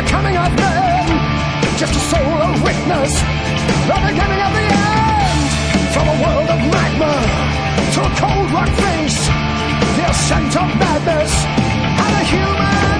coming of men, just a soul of witness, the beginning of the end. From a world of magma to a cold rock face, the ascent of madness and a human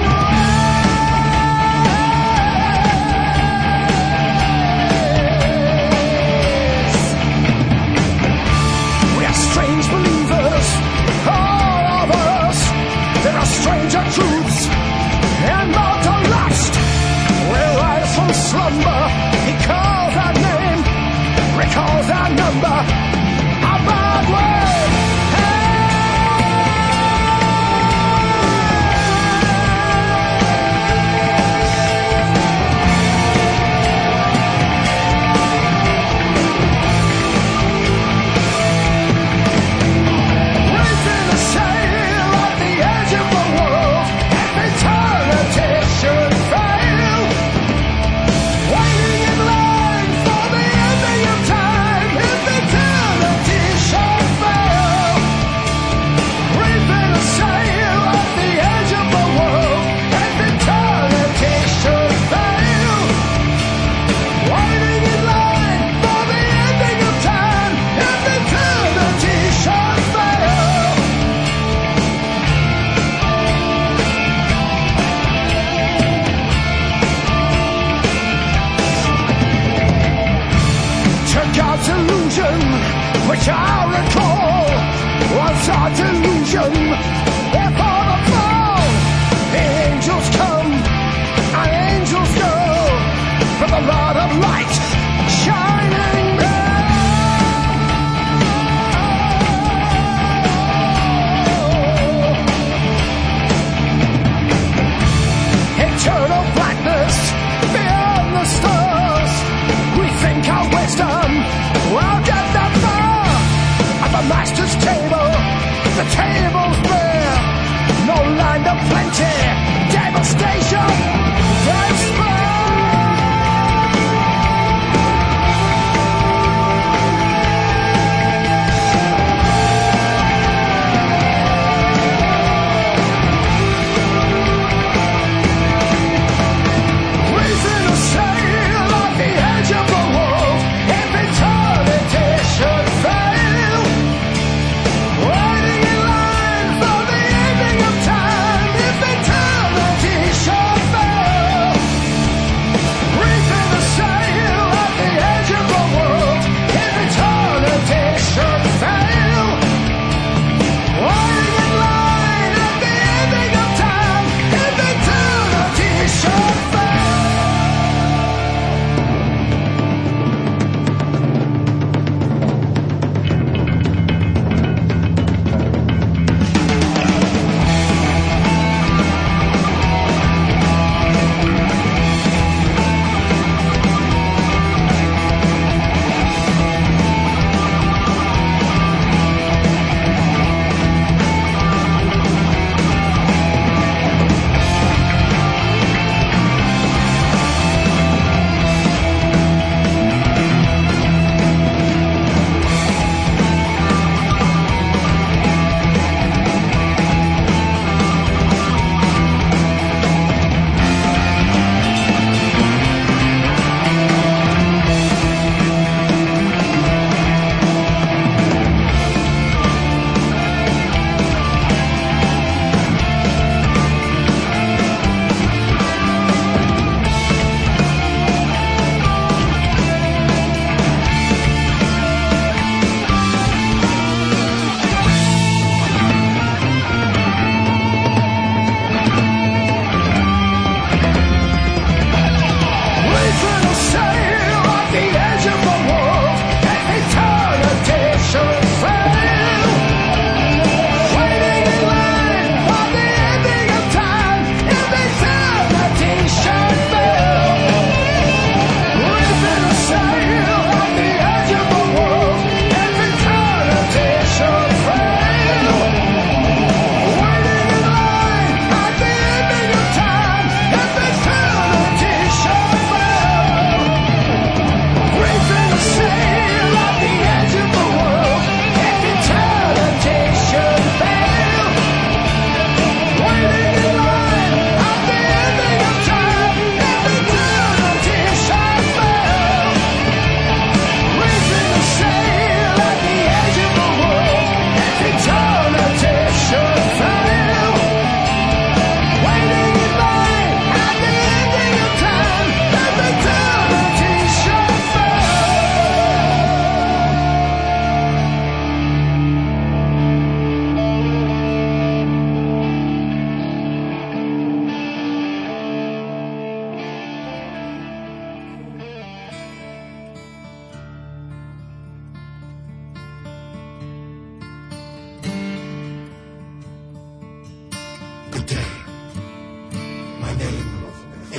race. We are strange believers, all of us. There are stranger truths and mortal lust. We rise from slumber, he calls our name, recalls our number, our bad way. Raising a sail at the edge of the world, if eternity should fail. Waiting in line for the ending of time, if eternity should fail. Reaping a sail at the edge of the world, if eternity should fail. Waiting in line for the ending of time, if eternity should fail. To God's illusion, which I recall, was our delusion. Before the fall, the angels come and angels go, from the Lord of light, shining eternal blackness beyond the stars. We think our wisdom will get that far. At the master's table, the table's bare. No land of plenty, devastation, despair. Raising a sail at the edge of the world, if eternity should fail. Waiting in line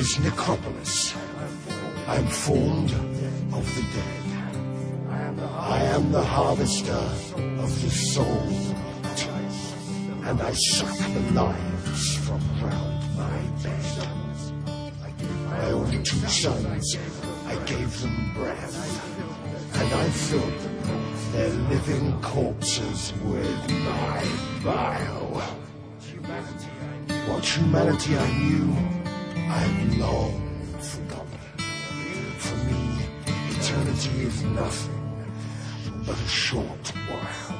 this necropolis. I am formed of the dead. I am the harvester of the soul, and I suck the lives from round my bed. My only 2 sons, I gave them breath, and I filled their living corpses with my bile. What humanity I knew, I've long forgotten. For me, eternity is nothing but a short while.